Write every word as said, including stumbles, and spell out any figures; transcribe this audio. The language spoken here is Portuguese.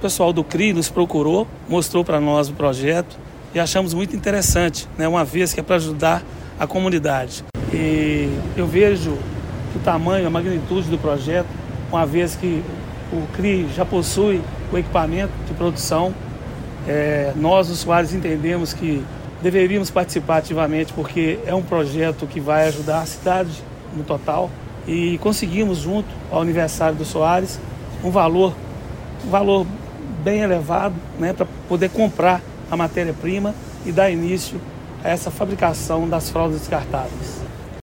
pessoal do C R I nos procurou, mostrou para nós o projeto e achamos muito interessante, né, uma vez que é para ajudar a comunidade. E eu vejo o tamanho, a magnitude do projeto, uma vez que o C R I já possui o equipamento de produção. É, nós, usuários, entendemos que deveríamos participar ativamente porque é um projeto que vai ajudar a cidade no total e conseguimos, junto ao aniversário do Soares, um valor, um valor bem elevado, né, para poder comprar a matéria-prima e dar início a essa fabricação das fraldas descartáveis.